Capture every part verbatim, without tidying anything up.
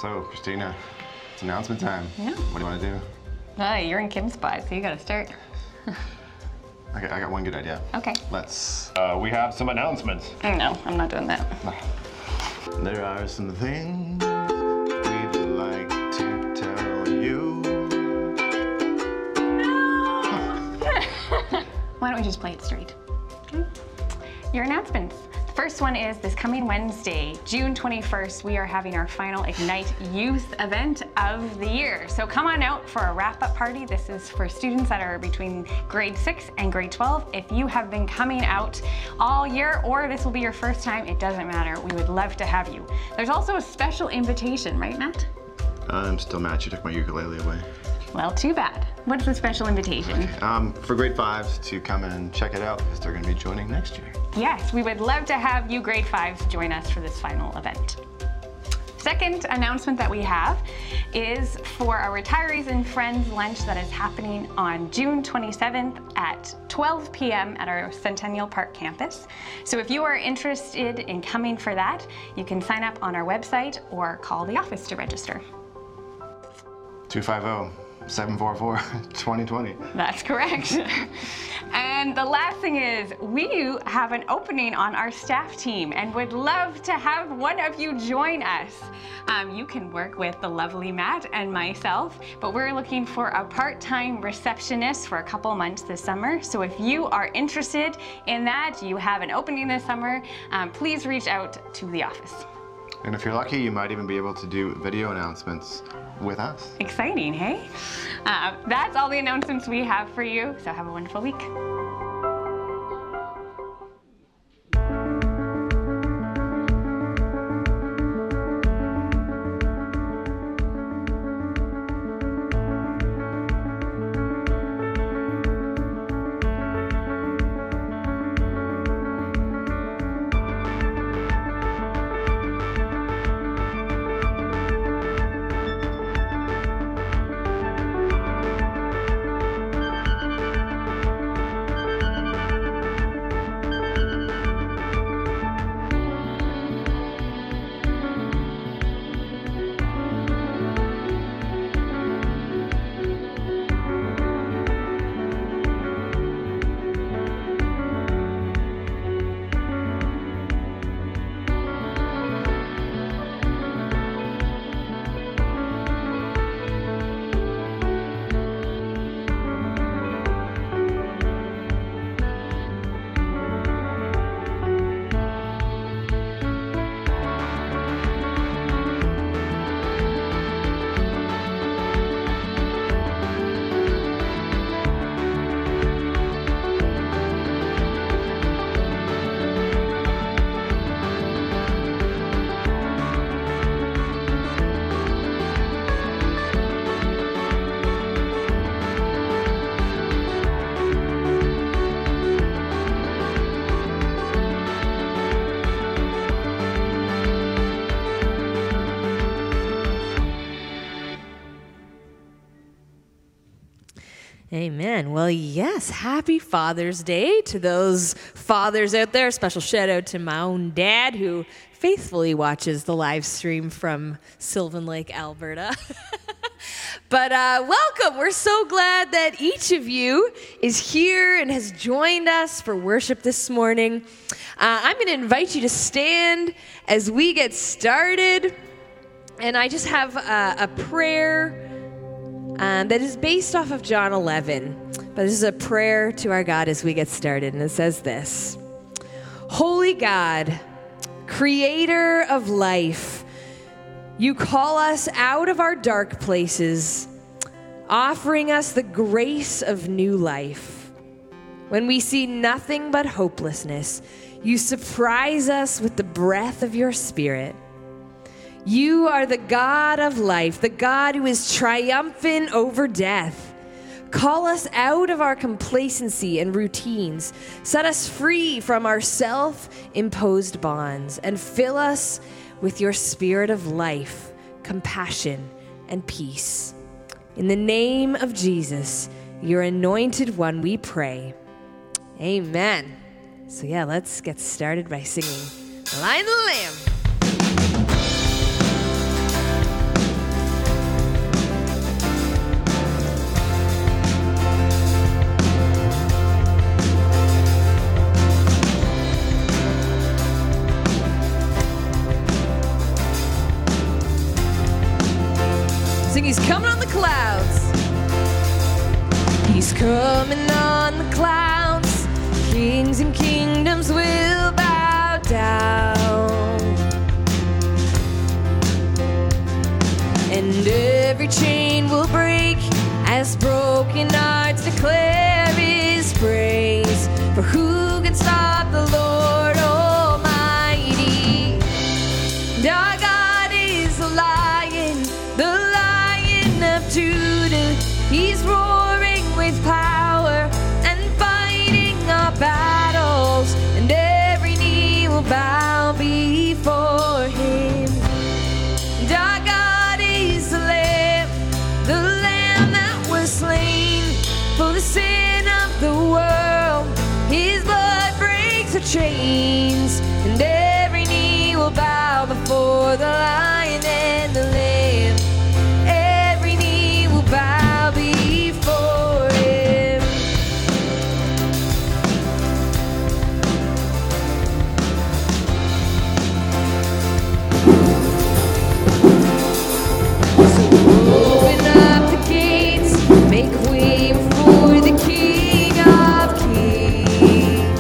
So, Christina, it's announcement time. Yeah. What do you want to do? Uh, you're in Kim's spot, so you gotta start. Okay, I got one good idea. Okay. Let's. Uh, we have some announcements. No, I'm not doing that. There are some things we'd like to tell you. Why don't we just play it straight? Okay. Your announcements. The first one is this coming Wednesday, June twenty-first, we are having our final Ignite Youth event of the year. So come on out for a wrap-up party. This is for students that are between grade six and grade twelve. If you have been coming out all year or this will be your first time, it doesn't matter. We would love to have you. There's also a special invitation, right, Matt? I'm still mad you took my ukulele away. Well, too bad. What's the special invitation? Um, for grade fives to come and check it out because they're going to be joining next year. Yes, we would love to have you grade fives join us for this final event. Second announcement that we have is for our Retirees and Friends lunch that is happening on June twenty-seventh at twelve p m at our Centennial Park campus. So if you are interested in coming for that, you can sign up on our website or call the office to register. two five zero, seven four four, two zero two zero. That's correct. And the last thing is we have an opening on our staff team and would love to have one of you join us. Um, you can work with the lovely Matt and myself, but we're looking for a part-time receptionist for a couple months this summer. So if you are interested in that, you have an opening this summer, um, please reach out to the office. And if you're lucky, you might even be able to do video announcements with us. Exciting, hey? Uh, that's all the announcements we have for you, so have a wonderful week. Amen. Well, yes, happy Father's Day to those fathers out there. Special shout out to my own dad who faithfully watches the live stream from Sylvan Lake, Alberta. But uh, welcome. We're so glad that each of you is here and has joined us for worship this morning. Uh, I'm going to invite you to stand as we get started. And I just have a, a prayer Um, that is based off of John eleven. But this is a prayer to our God as we get started. And it says this: Holy God, creator of life, you call us out of our dark places, offering us the grace of new life. When we see nothing but hopelessness, you surprise us with the breath of your Spirit. You are the God of life, the God who is triumphant over death. Call us out of our complacency and routines. Set us free from our self-imposed bonds and fill us with your spirit of life, compassion, and peace. In the name of Jesus, your anointed one, we pray. Amen. So yeah, let's get started by singing Lion of the Lamb. Sing, he's coming on the clouds. He's coming on the clouds. Kings and kingdoms will bow down. And every chain will break as broken hearts declare his praise. For who can stop the Lord Almighty? And our God is a lion, the Lion of Judah. He's roaring with power and fighting our battles, and every knee will bow before him. And our God is the Lamb, the Lamb that was slain for the sin of the world. His blood breaks the chains, and every knee will bow before the Lion and the Lamb. Every knee will bow before him. So open up the gates, make way for the King of Kings.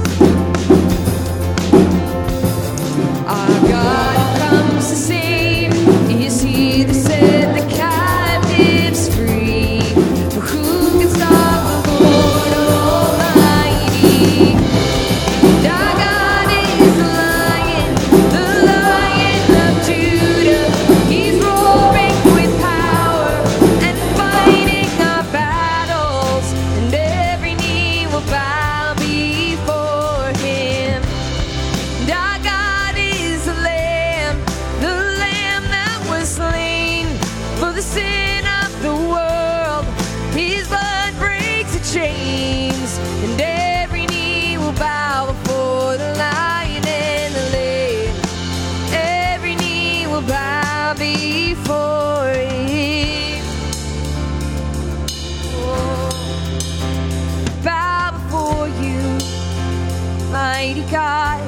Our God comes to save. Is he that set the captives free? For who can stop the Lord Almighty? And our God is the Lion, the Lion of Judah. He's roaring with power and fighting our battles, and every knee will bow before him. And our God is the Lamb, the Lamb that was slain for the sin of the world. His blood breaks the chains, and every knee will bow before the Lion and the Lamb. Every knee will bow before him. Oh, bow before you, mighty God.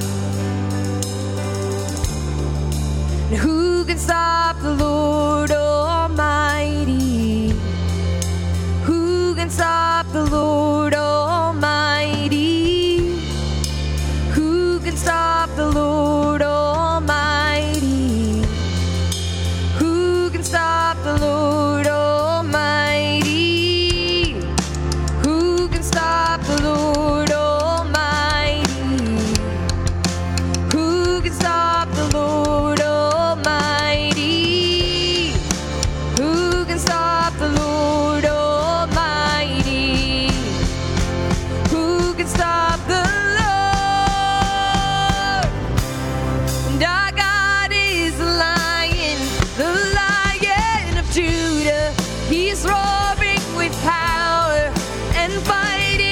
And who can stop the Lord Almighty? Who can stop the Lord Almighty? Who can stop the Lord Almighty? Who can stop the Lord Almighty? Who can stop the Lord Almighty? Who can stop the Lord Almighty? Who can stop the Lord Almighty? Who can stop the Lord? And our God is the Lion, the Lion of Judah. He's roaring with power and fighting.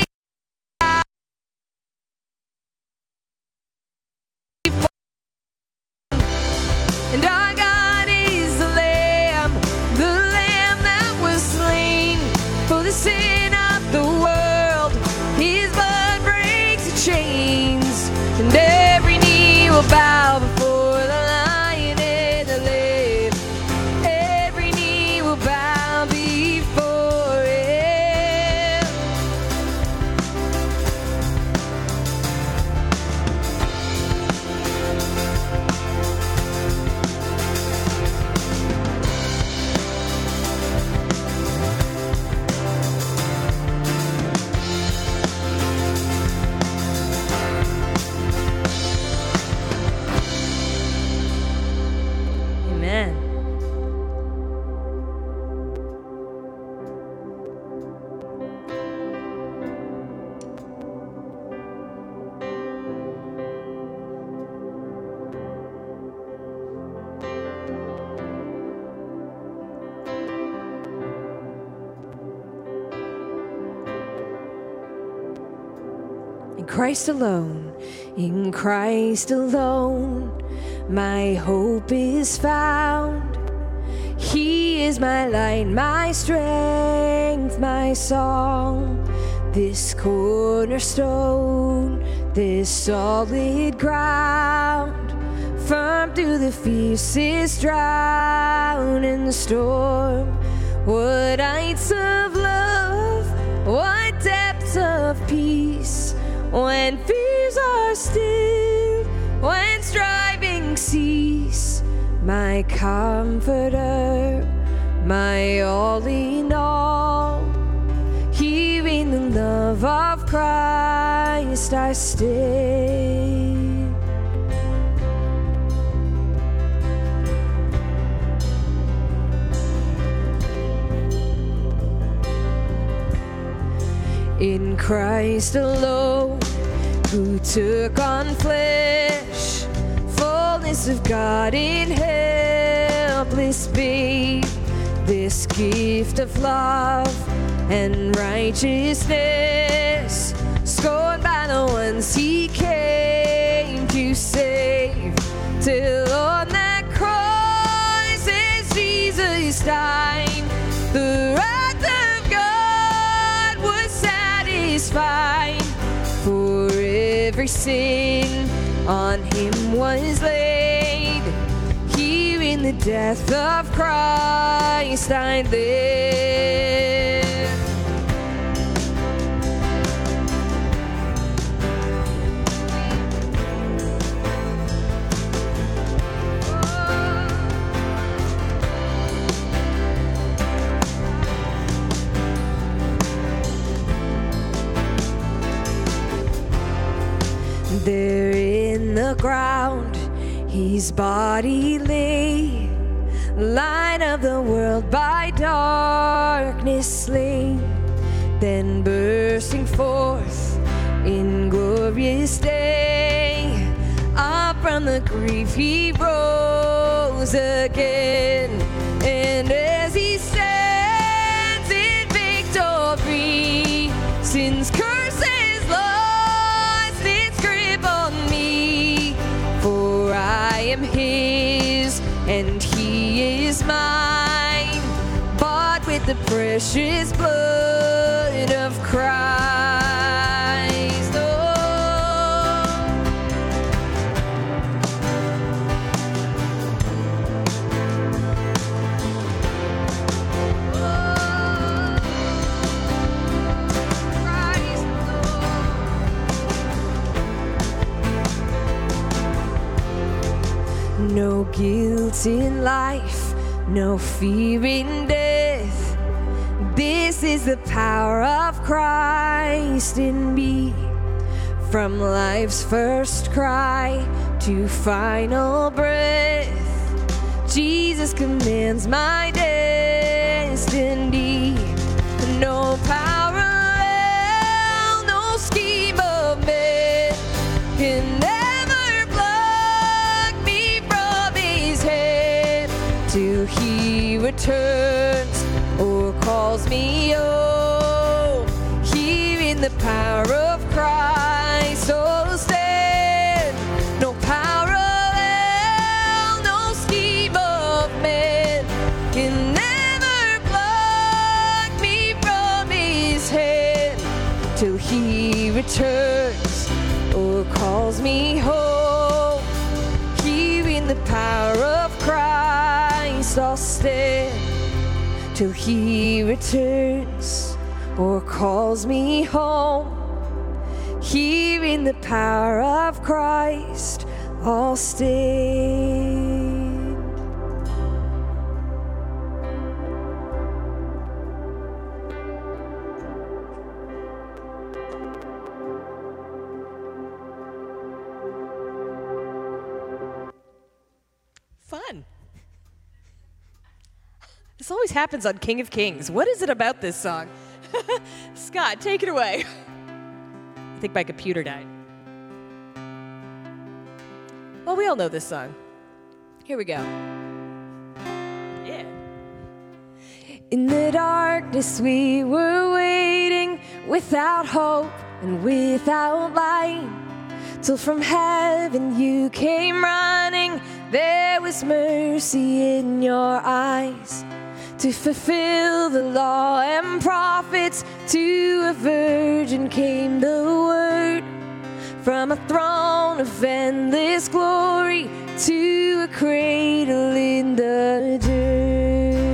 And our God is the Lamb, the Lamb that was slain for the sin of the world. His blood breaks the chains, and every knee will bow before the Lion and the Lamb. Every knee will bow before him. Amen. In Christ alone, in Christ alone, my hope is found. He is my light, my strength, my song. This cornerstone, this solid ground, firm through the fiercest drought and the storm. What heights of love, what depths of peace, when fears are still, when striving cease. My comforter, my all in all, here in the love of Christ I stay. In Christ alone, who took on flesh, fullness of God in helpless babe, this gift of love and righteousness, scorned by the ones he came to save, till on that cross as Jesus died, the wrath of God was satisfied. For every sin on him was laid, here in the death of Christ I live. There in the ground his body lay, light of the world by darkness slain, then bursting forth in glorious day, up from the grave he rose again. And as he stands in victory, sin's curse has lost its grip on me. For I am his and he is mine, bought with the precious blood of Christ. Oh. Oh. Christ, Lord. No guilt in life, no fear in death. This is the power of Christ in me. From life's first cry to final breath, Jesus commands my destiny. No power of hell, no scheme of man can ever pluck me from his hand till he returns or calls me home. Here in the power of Christ, oh stand. No power of hell, no scheme of man can never pluck me from his hand till he returns or calls me home. Here in the power of Christ I'll stand till he returns or calls me home. Here in the power of Christ I'll stand. Fun. This always happens on King of Kings. What is it about this song? Scott, take it away. I think my computer died. Well, we all know this song. Here we go. Yeah. In the darkness we were waiting, without hope and without light, till from heaven you came running. There was mercy in your eyes to fulfill the law and prophets. To a virgin came the word, from a throne of endless glory to a cradle in the dirt.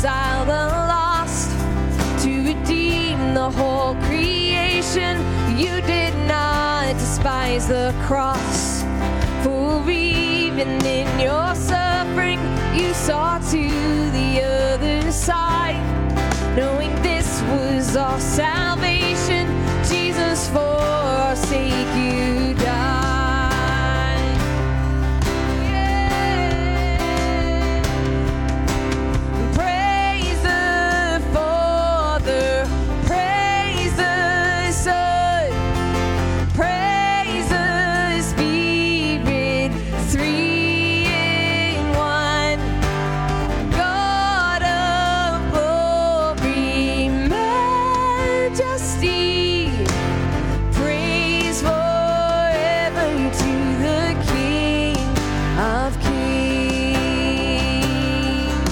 reconcile the lost, to redeem the whole creation. You did not despise the cross, for even in your suffering, you saw to the other side, knowing this was all salvation. Jesus, for our sake you died. Yeah. Praise the Father, praise the Son, praise the Spirit, three in one. God of glory, majesty, praise forever to the King of Kings.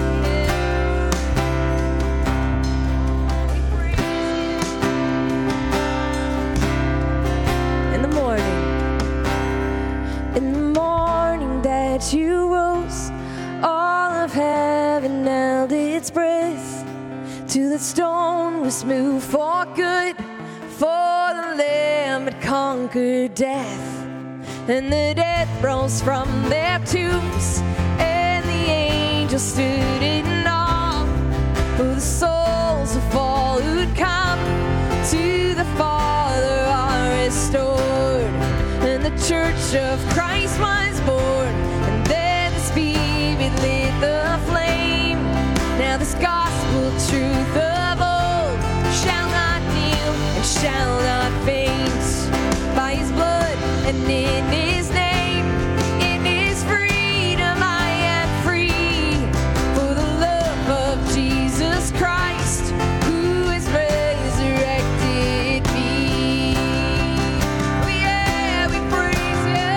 In the morning, in the morning that you rose, all of heaven held its breath, till the stone was moved for good, for the Lamb had conquered death. And the dead rose from their tombs, and the angels stood in awe, for the souls of all who'd come to the Father are restored. And the church of Christ was born, and then the Spirit lit the flame. Now this gospel truth of old shall not kneel and shall not faint. By his blood and in his name, in his freedom I am free. For the love of Jesus Christ, who has resurrected me. We, yeah, we praise you.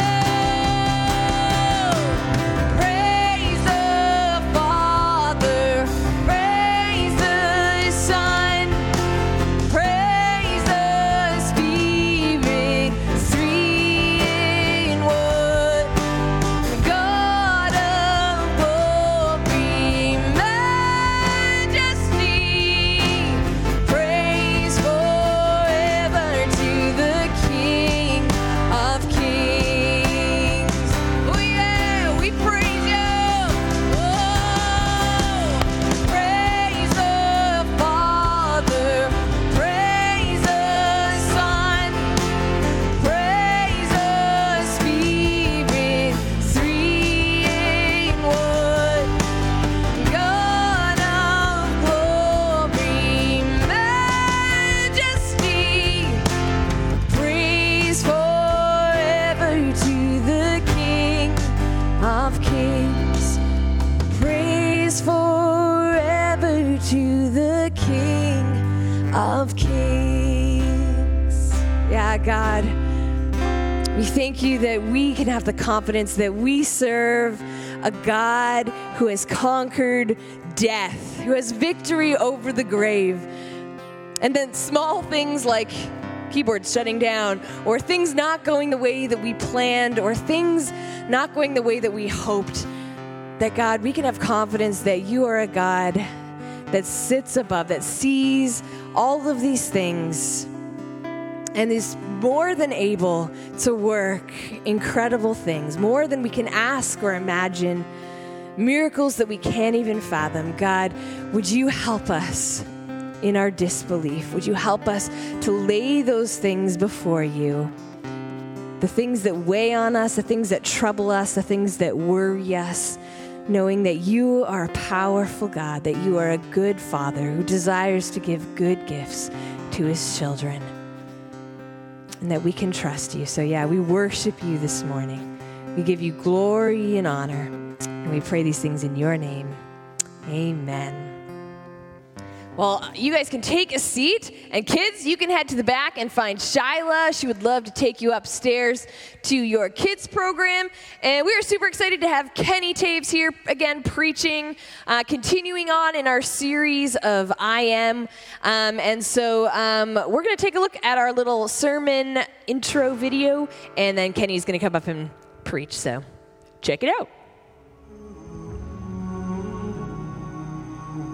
Praise the Father, praise the Son, praise the Spirit, three in one. God of glory, majesty, praise forever to the King of Kings. Oh yeah, we praise you. Oh, praise the Father, praise the Son, praise the Spirit, three in one. God of glory, majesty, praise forever to the King of Kings. Praise forever to the King of Kings. Yeah, God, we thank you that we can have the confidence that we serve a God who has conquered death, who has victory over the grave. And then small things like keyboards shutting down, or things not going the way that we planned, or things not going the way that we hoped, that God, we can have confidence that you are a God that sits above, that sees all of these things, and is more than able to work incredible things, more than we can ask or imagine, miracles that we can't even fathom. God, would you help us in our disbelief? Would you help us to lay those things before you? The things that weigh on us, the things that trouble us, the things that worry us, knowing that you are a powerful God, that you are a good Father who desires to give good gifts to his children, and that we can trust you. So yeah, we worship you this morning. We give you glory and honor, and we pray these things in your name. Amen. Well, you guys can take a seat, and kids, you can head to the back and find Shyla. She would love to take you upstairs to your kids program. And we are super excited to have Kenny Taves here again preaching, uh, continuing on in our series of I Am. Um, and so um, we're going to take a look at our little sermon intro video, and then Kenny's going to come up and preach. So check it out.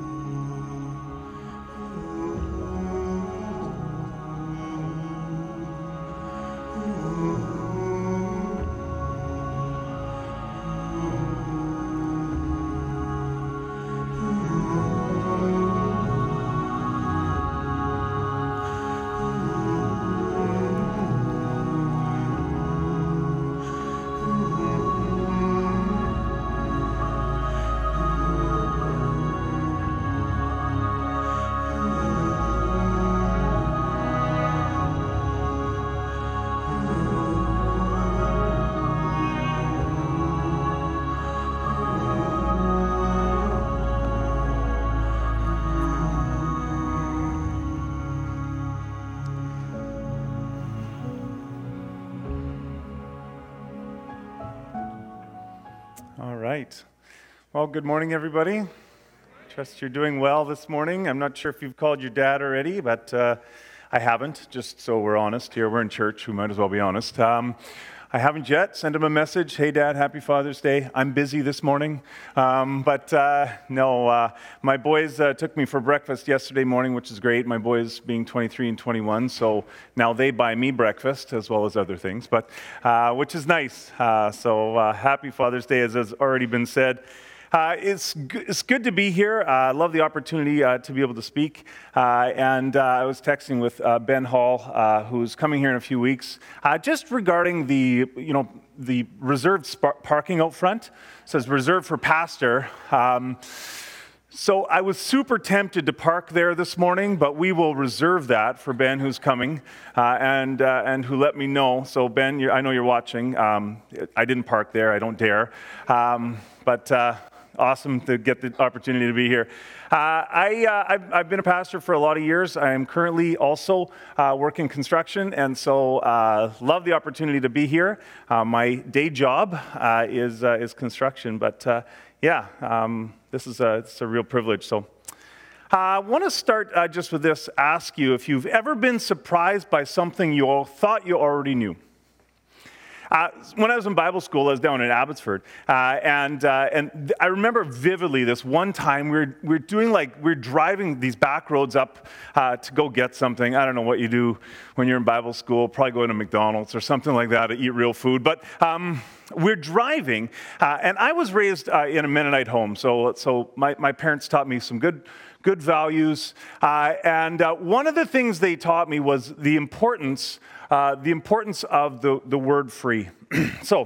right. Well, good morning, everybody. Trust you're doing well this morning. I'm not sure if you've called your dad already, but uh, I haven't, just so we're honest here. We're in church. We might as well be honest. Um, I haven't yet. Send him a message. Hey, Dad, happy Father's Day. I'm busy this morning. Um, but uh, no, uh, my boys uh, took me for breakfast yesterday morning, which is great. My boys being twenty-three and twenty-one, so now they buy me breakfast as well as other things, but uh, which is nice. Uh, so uh, happy Father's Day, as has already been said. Uh, it's, g- it's good to be here. Uh, I love the opportunity uh, to be able to speak. Uh, and uh, I was texting with uh, Ben Hall, uh, who's coming here in a few weeks, uh, just regarding the, you know, the reserved sp- parking out front. It says reserved for pastor. Um, so I was super tempted to park there this morning, but we will reserve that for Ben, who's coming, uh, and uh, and who let me know. So Ben, you're, I know you're watching. Um, I didn't park there. I don't dare. Um, but. Uh, Awesome to get the opportunity to be here. Uh, I, uh, I've, I've been a pastor for a lot of years. I am currently also uh, working construction, and so uh, love the opportunity to be here. Uh, my day job uh, is uh, is construction, but uh, yeah, um, this is a, it's a real privilege. So uh, I want to start uh, just with this, ask you if you've ever been surprised by something you all thought you already knew. Uh, when I was in Bible school, I was down in Abbotsford, uh, and uh, and th- I remember vividly this one time we were we were doing like we were driving these back roads up uh, to go get something. I don't know what you do when you're in Bible school. Probably go to McDonald's or something like that to eat real food. But um, we're driving, uh, and I was raised uh, in a Mennonite home, so so my my parents taught me some good. good values, uh, and uh, one of the things they taught me was the importance, uh, the importance of the, the word free. So,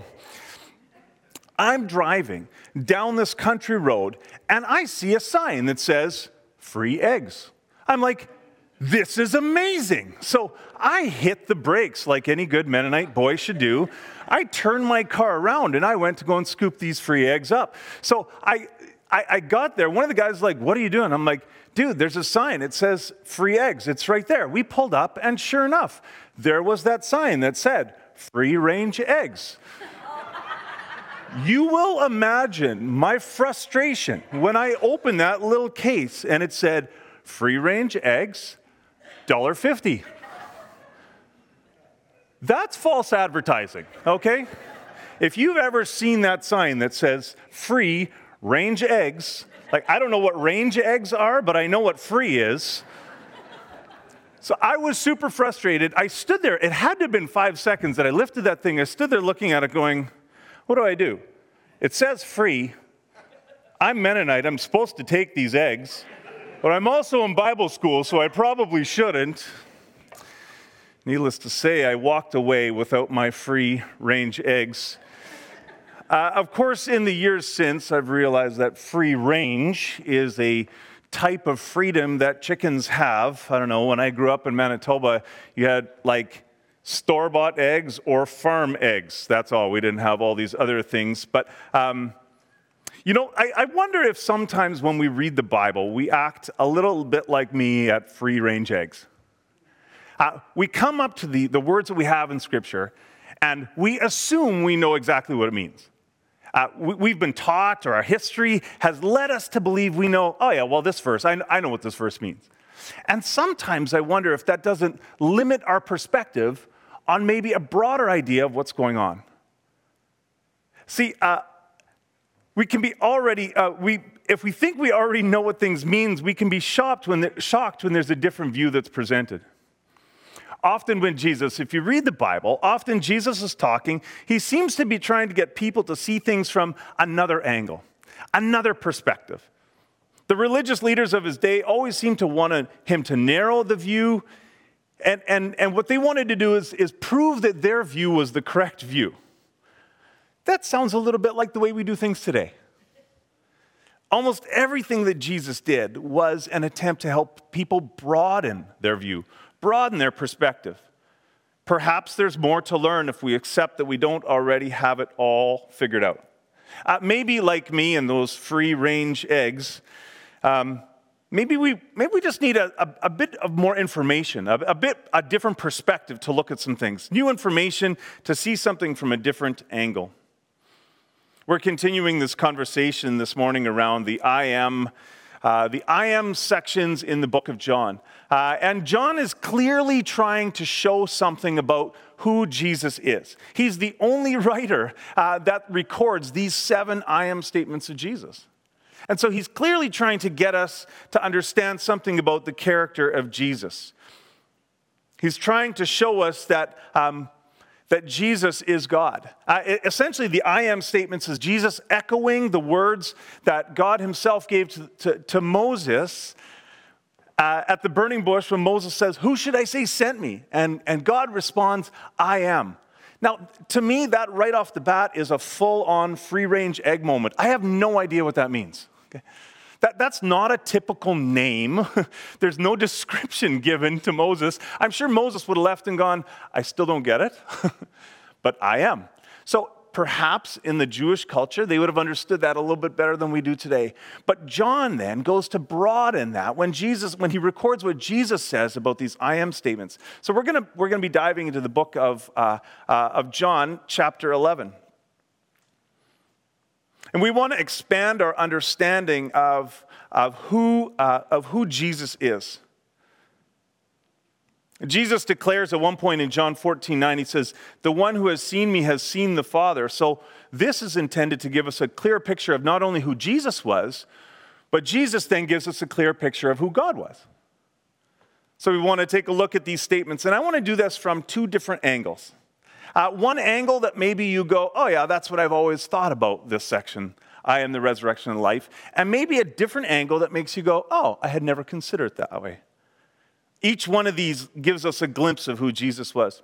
I'm driving down this country road, and I see a sign that says, free eggs. I'm like, this is amazing. So, I hit the brakes like any good Mennonite boy should do. I turned my car around, and I went to go and scoop these free eggs up. So, I... I, I got there. One of the guys was like, what are you doing? I'm like, dude, there's a sign. It says free eggs. It's right there. We pulled up, and sure enough, there was that sign that said free range eggs. You will imagine my frustration when I opened that little case and it said free range eggs, one dollar fifty. That's false advertising, okay? If you've ever seen that sign that says free range eggs, like I don't know what range eggs are, but I know what free is. So I was super frustrated. I stood there. It had to have been five seconds that I lifted that thing. I stood there looking at it going, what do I do? It says free. I'm Mennonite. I'm supposed to take these eggs, but I'm also in Bible school, so I probably shouldn't. Needless to say, I walked away without my free range eggs. Uh, of course, in the years since, I've realized that free range is a type of freedom that chickens have. I don't know, when I grew up in Manitoba, you had like store-bought eggs or farm eggs. That's all. We didn't have all these other things. But, um, you know, I, I wonder if sometimes when we read the Bible, we act a little bit like me at free-range eggs. Uh, we come up to the, the words that we have in Scripture, and we assume we know exactly what it means. Uh, we, we've been taught, or our history has led us to believe we know, oh yeah, well, this verse, I, I know what this verse means. And sometimes I wonder if that doesn't limit our perspective on maybe a broader idea of what's going on. See, uh, we can be already, uh, we if we think we already know what things means, we can be shocked when, shocked when there's a different view that's presented. Often when Jesus, if you read the Bible, often Jesus is talking, he seems to be trying to get people to see things from another angle, another perspective. The religious leaders of his day always seemed to want him to narrow the view, and, and, and what they wanted to do is, is prove that their view was the correct view. That sounds a little bit like the way we do things today. Almost everything that Jesus did was an attempt to help people broaden their view, broaden their perspective. Perhaps there's more to learn if we accept that we don't already have it all figured out. Uh, maybe like me and those free-range eggs, um, maybe we maybe we just need a, a, a bit of more information, a, a bit a different perspective to look at some things, new information to see something from a different angle. We're continuing this conversation this morning around the I am, uh, the I am sections in the book of John. Uh, and John is clearly trying to show something about who Jesus is. He's the only writer uh, that records these seven I am statements of Jesus. And so he's clearly trying to get us to understand something about the character of Jesus. He's trying to show us that um, that Jesus is God. Uh, essentially, the I am statements is Jesus echoing the words that God himself gave to, to, to Moses uh, at the burning bush when Moses says, "Who should I say sent me?" And, and God responds, "I am." Now, to me, that right off the bat is a full-on free-range egg moment. I have no idea what that means. Okay? That, that's not a typical name. There's no description given to Moses. I'm sure Moses would have left and gone, "I still don't get it," but I am. So perhaps in the Jewish culture, they would have understood that a little bit better than we do today. But John then goes to broaden that when Jesus, when he records what Jesus says about these I am statements. So we're gonna we're gonna be diving into the book of uh, uh, of John, chapter eleven. And we want to expand our understanding of, of, who, uh, of who Jesus is. Jesus declares at one point in John fourteen nine, he says, "The one who has seen me has seen the Father." So this is intended to give us a clear picture of not only who Jesus was, but Jesus then gives us a clear picture of who God was. So we want to take a look at these statements, and I want to do this from two different angles. Uh, one angle that maybe you go, "Oh yeah, that's what I've always thought about this section. I am the resurrection and life." And maybe a different angle that makes you go, "Oh, I had never considered it that way." Each one of these gives us a glimpse of who Jesus was.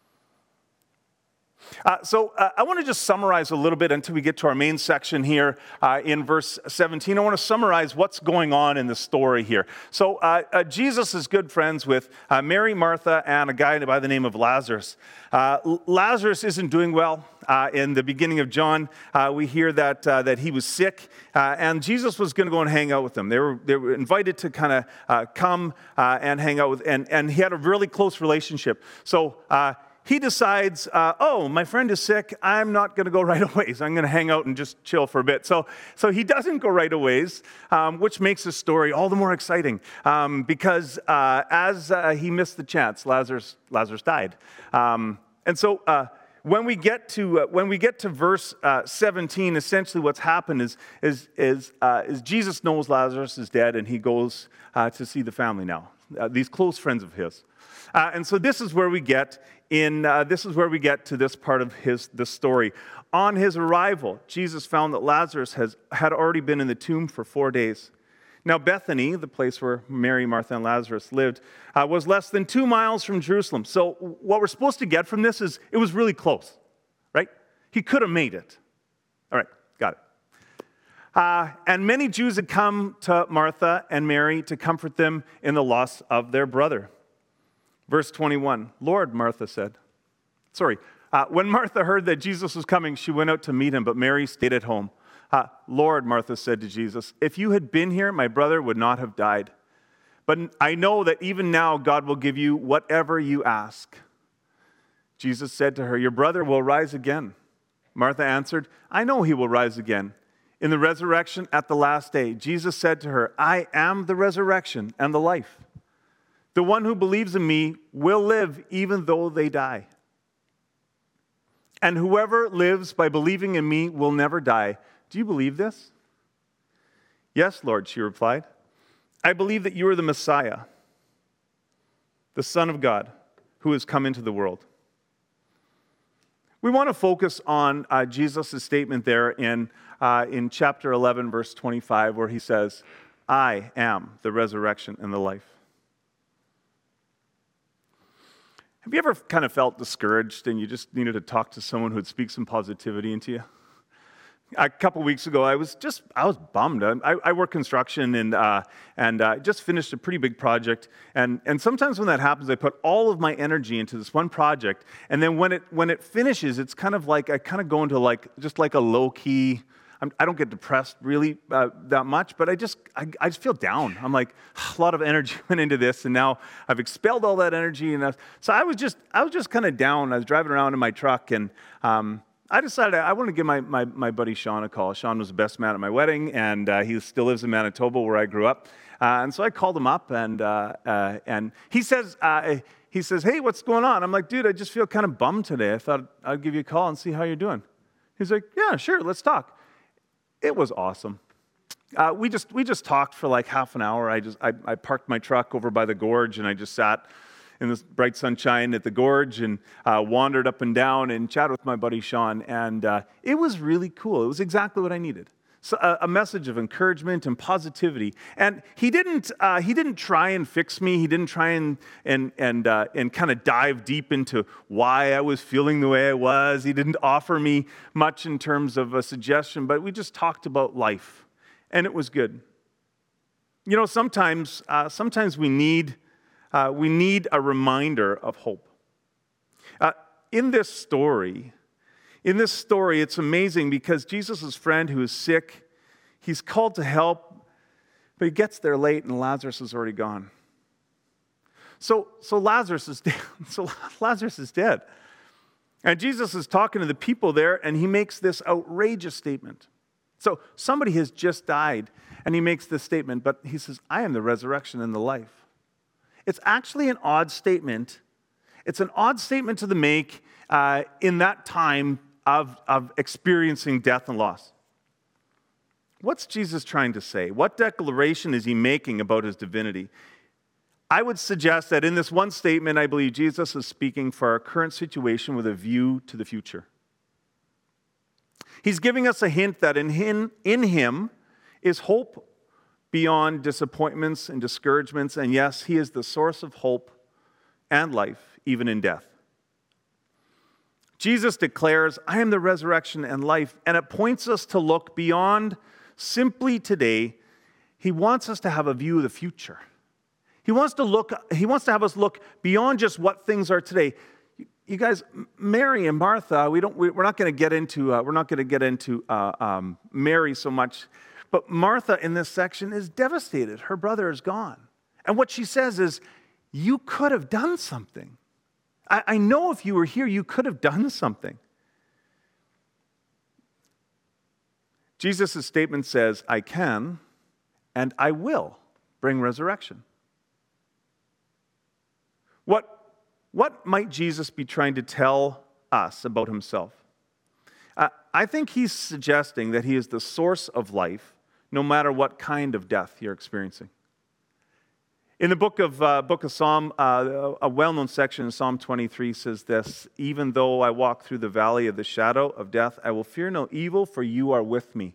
Uh, so uh, I want to just summarize a little bit until we get to our main section here uh, in verse seventeen. I want to summarize what's going on in the story here. So uh, uh, Jesus is good friends with uh, Mary, Martha, and a guy by the name of Lazarus. Uh, Lazarus isn't doing well. Uh, in the beginning of John, uh, we hear that uh, that he was sick, uh, and Jesus was going to go and hang out with them. They were they were invited to kind of uh, come uh, and hang out with, and and he had a really close relationship. So. Uh, He decides, uh, oh, my friend is sick. I'm not going to go right away. So I'm going to hang out and just chill for a bit. So, so he doesn't go right away, um, which makes the story all the more exciting um, because uh, as uh, he missed the chance, Lazarus Lazarus died. Um, and so uh, when we get to uh, when we get to verse uh, seventeen, essentially what's happened is is is, uh, is Jesus knows Lazarus is dead, and he goes uh, to see the family now. Uh, these close friends of his. Uh, and so this is where we get in. Uh, this is where we get to this part of his the story. On his arrival, Jesus found that Lazarus has had already been in the tomb for four days. Now Bethany, the place where Mary, Martha, and Lazarus lived, uh, was less than two miles from Jerusalem. So what we're supposed to get from this is it was really close, right? He could have made it. All right, got it. Uh, and many Jews had come to Martha and Mary to comfort them in the loss of their brother. Verse twenty-one, "Lord," Martha said. Sorry, uh, when Martha heard that Jesus was coming, she went out to meet him, but Mary stayed at home. Uh, "Lord," Martha said to Jesus, "if you had been here, my brother would not have died. But I know that even now God will give you whatever you ask." Jesus said to her, "Your brother will rise again." Martha answered, "I know he will rise again in the resurrection at the last day." Jesus said to her, "I am the resurrection and the life. The one who believes in me will live even though they die. And whoever lives by believing in me will never die. Do you believe this?" "Yes, Lord," she replied. "I believe that you are the Messiah, the Son of God, who has come into the world." We want to focus on uh, Jesus' statement there in, uh, in chapter eleven, verse twenty-five, where he says, "I am the resurrection and the life." Have you ever kind of felt discouraged and you just needed to talk to someone who would speak some positivity into you? A couple weeks ago, I was just, I was bummed. I, I work construction and uh, and uh, just finished a pretty big project. And, and sometimes when that happens, I put all of my energy into this one project. And then when it when it finishes, it's kind of like, I kind of go into like, just like a low-key, I'm, I don't get depressed really uh, that much, but I just I, I just feel down. I'm like, a lot of energy went into this, and now I've expelled all that energy. And I, so I was just I was just kind of down. I was driving around in my truck, and um, I decided I want to give my, my, my buddy Sean a call. Sean was the best man at my wedding, and uh, he still lives in Manitoba where I grew up. Uh, and so I called him up, and uh, uh, and he says, uh, he says, hey, what's going on? I'm like, dude, I just feel kind of bummed today. I thought I'd give you a call and see how you're doing. He's like, yeah, sure, let's talk. It was awesome. Uh, we just we just talked for like half an hour. I just I, I parked my truck over by the gorge, and I just sat in the bright sunshine at the gorge and uh, wandered up and down and chatted with my buddy Sean. And uh, it was really cool. It was exactly what I needed. So a, a message of encouragement and positivity. And he didn't uh, he didn't try and fix me. He didn't try and and and uh, and kind of dive deep into why I was feeling the way I was. He didn't offer me much in terms of a suggestion, but we just talked about life. And it was good. You know, sometimes, uh, sometimes we need, uh, we need a reminder of hope. Uh, in this story, in this story, it's amazing because Jesus' friend who is sick, he's called to help, but he gets there late and Lazarus is already gone. So, so Lazarus is dead. So Lazarus is dead, and Jesus is talking to the people there, and he makes this outrageous statement. So somebody has just died, and he makes this statement, but he says, I am the resurrection and the life. It's actually an odd statement. It's an odd statement to the make uh, in that time of, of experiencing death and loss. What's Jesus trying to say? What declaration is he making about his divinity? I would suggest that in this one statement, I believe Jesus is speaking for our current situation with a view to the future. He's giving us a hint that in him, in him is hope beyond disappointments and discouragements. And yes, he is the source of hope and life, even in death. Jesus declares, I am the resurrection and life. And it points us to look beyond simply today. He wants us to have a view of the future. He wants to look, he wants to have us look beyond just what things are today. You guys, Mary and Martha, we don't. We're not going to get into. Uh, we're not going to get into uh, um, Mary so much, but Martha in this section is devastated. Her brother is gone, and what she says is, "You could have done something. I, I know if you were here, you could have done something." Jesus' statement says, "I can, and I will bring resurrection." What? What might Jesus be trying to tell us about himself? Uh, I think he's suggesting that he is the source of life, no matter what kind of death you're experiencing. In the book of uh, book of Psalm, uh, a well-known section in Psalm twenty-three says this, even though I walk through the valley of the shadow of death, I will fear no evil, for you are with me.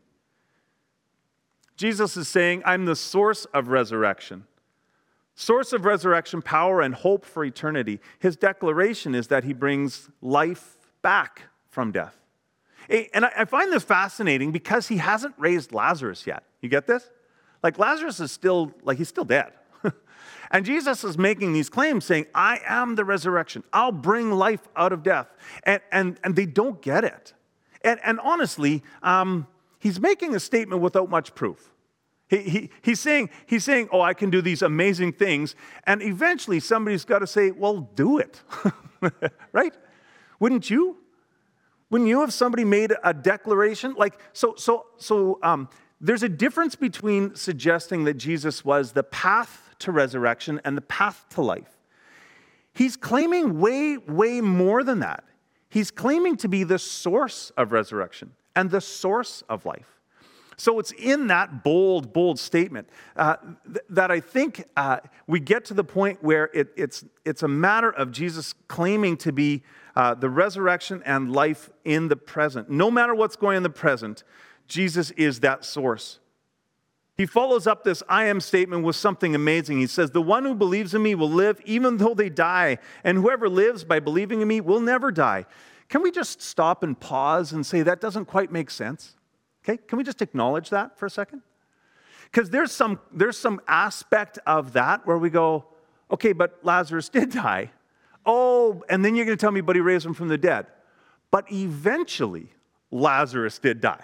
Jesus is saying, I'm the source of resurrection. Source of resurrection, power, and hope for eternity. His declaration is that he brings life back from death. And I find this fascinating because he hasn't raised Lazarus yet. You get this? Like Lazarus is still, like he's still dead. And Jesus is making these claims saying, I am the resurrection. I'll bring life out of death. And, and, and they don't get it. And, and honestly, um, he's making a statement without much proof. He, he, he's saying, he's saying, oh, I can do these amazing things. And eventually somebody's got to say, well, do it. Right? Wouldn't you? Wouldn't you have somebody made a declaration? Like, so, so, so um, there's a difference between suggesting that Jesus was the path to resurrection and the path to life. He's claiming way, way more than that. He's claiming to be the source of resurrection and the source of life. So it's in that bold, bold statement uh, th- that I think uh, we get to the point where it, it's, it's a matter of Jesus claiming to be uh, the resurrection and life in the present. No matter what's going on in the present, Jesus is that source. He follows up this I am statement with something amazing. He says, the one who believes in me will live even though they die, and whoever lives by believing in me will never die. Can we just stop and pause and say that doesn't quite make sense? Okay, can we just acknowledge that for a second? Because there's some, there's some aspect of that where we go, okay, but Lazarus did die. Oh, and then you're going to tell me, but he raised him from the dead. But eventually, Lazarus did die.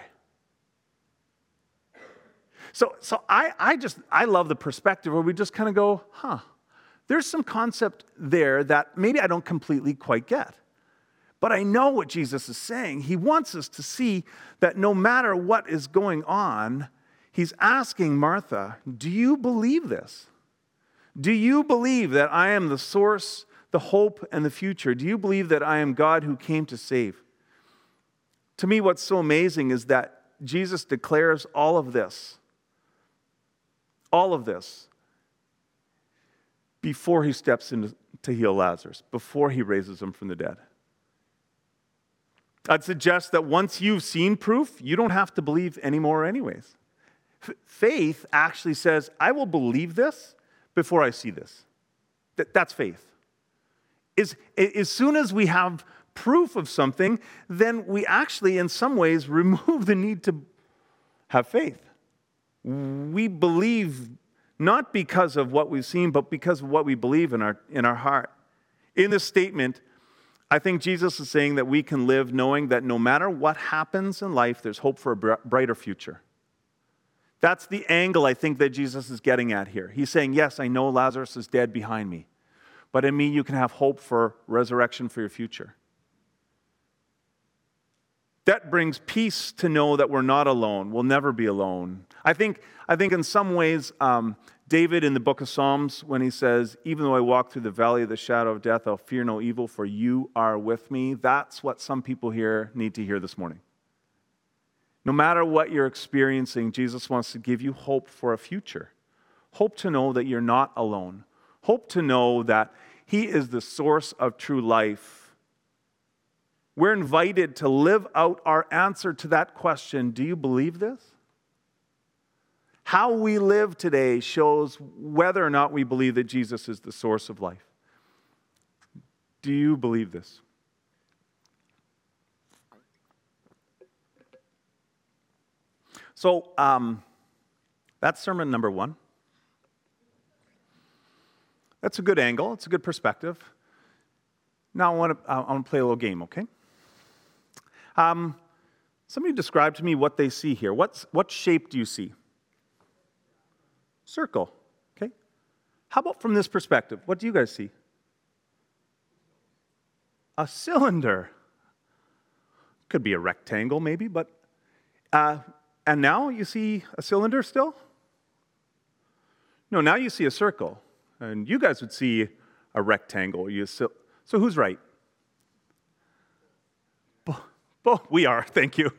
So, so I, I just, I love the perspective where we just kind of go, huh, there's some concept there that maybe I don't completely quite get. But I know what Jesus is saying. He wants us to see that no matter what is going on, he's asking Martha, do you believe this? Do you believe that I am the source, the hope, and the future? Do you believe that I am God who came to save? To me, what's so amazing is that Jesus declares all of this, all of this, before he steps in to heal Lazarus, before he raises him from the dead. I'd suggest that once you've seen proof, you don't have to believe anymore anyways. F- faith actually says, I will believe this before I see this. Th- that's faith. Is, as soon as we have proof of something, then we actually, in some ways, remove the need to have faith. We believe not because of what we've seen, but because of what we believe in our, in our heart. In this statement, I think Jesus is saying that we can live knowing that no matter what happens in life, there's hope for a br- brighter future. That's the angle I think that Jesus is getting at here. He's saying, yes, I know Lazarus is dead behind me, but in me you can have hope for resurrection for your future. That brings peace to know that we're not alone. We'll never be alone. I think, I think in some ways, um, David in the book of Psalms, when he says, even though I walk through the valley of the shadow of death, I'll fear no evil, for you are with me. That's what some people here need to hear this morning. No matter what you're experiencing, Jesus wants to give you hope for a future. Hope to know that you're not alone. Hope to know that he is the source of true life. We're invited to live out our answer to that question. Do you believe this? How we live today shows whether or not we believe that Jesus is the source of life. Do you believe this? So, um, that's sermon number one. That's a good angle. It's a good perspective. Now I want to, I want to play a little game, okay? Um, somebody describe to me what they see here. What's, what shape do you see? Circle, okay? How about from this perspective? What do you guys see? A cylinder. Could be a rectangle maybe, but, uh, and now you see a cylinder still? No, now you see a circle. And you guys would see a rectangle. You so, so who's right? Oh, we are, thank you.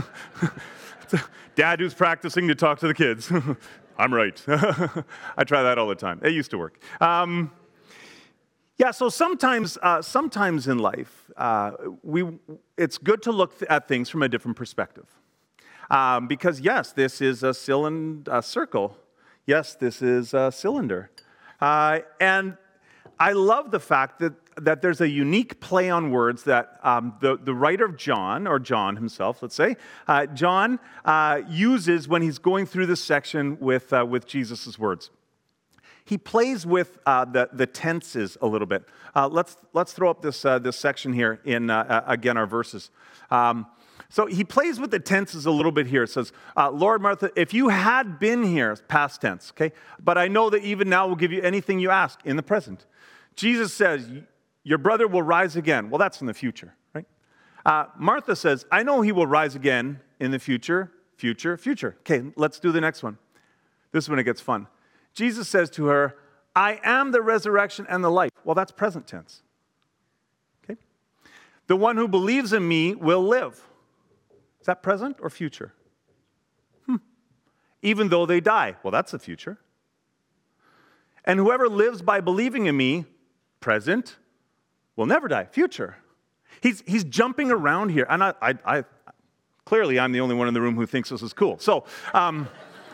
Dad who's practicing to talk to the kids. I'm right. I try that all the time. It used to work. Um, yeah, so sometimes uh, sometimes in life, uh, we it's good to look th- at things from a different perspective. Um, because yes, this is a cylinder, a circle. Yes, this is a cylinder. Uh, and I love the fact that that there's a unique play on words that um, the, the writer of John, or John himself, let's say, uh, John uh, uses when he's going through this section with, uh, with Jesus' words. He plays with uh, the, the tenses a little bit. Uh, let's, let's throw up this, uh, this section here in, uh, again, our verses. Um, so he plays with the tenses a little bit here. It says, uh, Lord, Martha, if you had been here, past tense, okay? But I know that even now we'll give you anything you ask in the present. Jesus says, your brother will rise again. Well, that's in the future, right? Uh, Martha says, I know he will rise again in the future, future, future. Okay, let's do the next one. This is when it gets fun. Jesus says to her, I am the resurrection and the life. Well, that's present tense. Okay? The one who believes in me will live. Is that present or future? Hmm. Even though they die. Well, that's the future. And whoever lives by believing in me, present, will never die. Future. He's, he's jumping around here. And I, I, I, clearly I'm the only one in the room who thinks this is cool. So, um,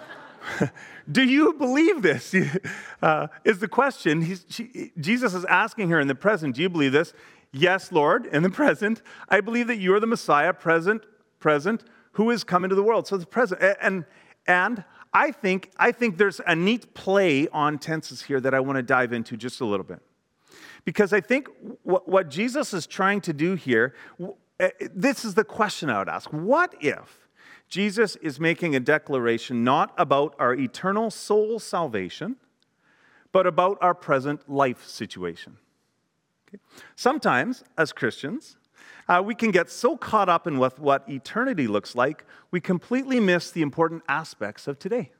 do you believe this? Uh, is the question. He's, she, Jesus is asking her in the present, do you believe this? Yes, Lord, in the present. I believe that you are the Messiah, present, present, who is come into the world. So the present. And, and I think, I think there's a neat play on tenses here that I want to dive into just a little bit. Because I think what, what Jesus is trying to do here, this is the question I would ask. What if Jesus is making a declaration not about our eternal soul salvation, but about our present life situation? Okay. Sometimes, as Christians, Uh, we can get so caught up in what, what eternity looks like, we completely miss the important aspects of today.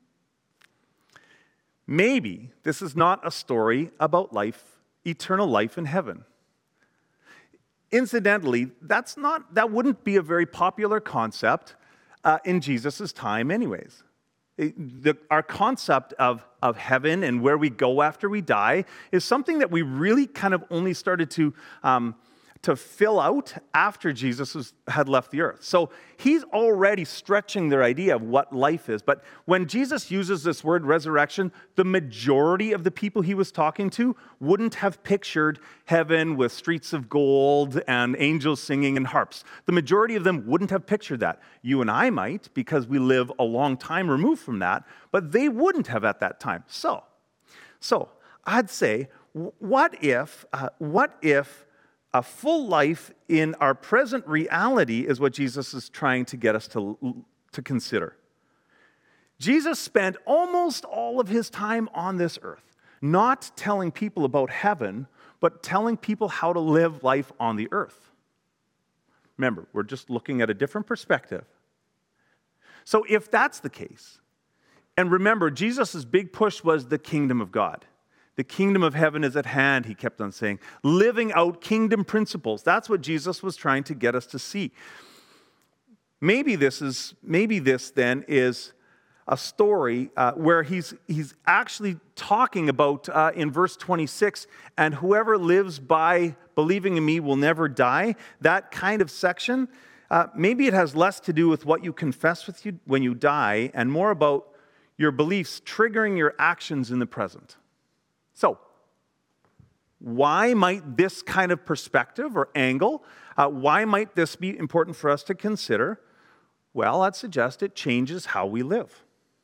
Maybe this is not a story about life, eternal life in heaven. Incidentally, that's not, that wouldn't be a very popular concept uh, in Jesus' time anyways. It, the, our concept of, of heaven and where we go after we die is something that we really kind of only started to um, to fill out after Jesus was, had left the earth. So he's already stretching their idea of what life is. But when Jesus uses this word resurrection, the majority of the people he was talking to wouldn't have pictured heaven with streets of gold and angels singing and harps. The majority of them wouldn't have pictured that. You and I might, because we live a long time removed from that, but they wouldn't have at that time. So, so I'd say, what if, uh, what if a full life in our present reality is what Jesus is trying to get us to, to consider. Jesus spent almost all of his time on this earth, not telling people about heaven, but telling people how to live life on the earth. Remember, we're just looking at a different perspective. So if that's the case, and remember, Jesus' big push was the kingdom of God. The kingdom of heaven is at hand, he kept on saying. Living out kingdom principles. That's what Jesus was trying to get us to see. Maybe this is, maybe this then is a story uh, where he's, he's actually talking about uh, in verse twenty-six, and whoever lives by believing in me will never die. That kind of section, uh, maybe it has less to do with what you confess with you when you die and more about your beliefs triggering your actions in the present. So, why might this kind of perspective or angle, uh, why might this be important for us to consider? Well, I'd suggest it changes how we live.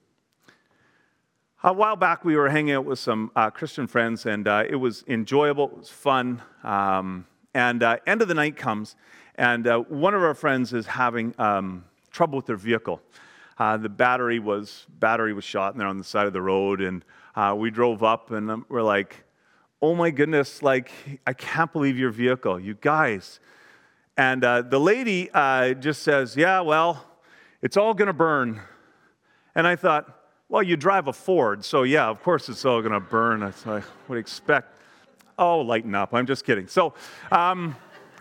A while back, we were hanging out with some uh, Christian friends, and uh, it was enjoyable, it was fun, um, and uh, end of the night comes, and uh, one of our friends is having um, trouble with their vehicle. Uh, the battery was battery was shot, and they're on the side of the road, and Uh, we drove up and we're like, oh my goodness, like, I can't believe your vehicle, you guys. And uh, the lady uh, just says, yeah, well, it's all going to burn. And I thought, well, you drive a Ford, so yeah, of course it's all going to burn. That's what I would expect. Oh, lighten up. I'm just kidding. So um,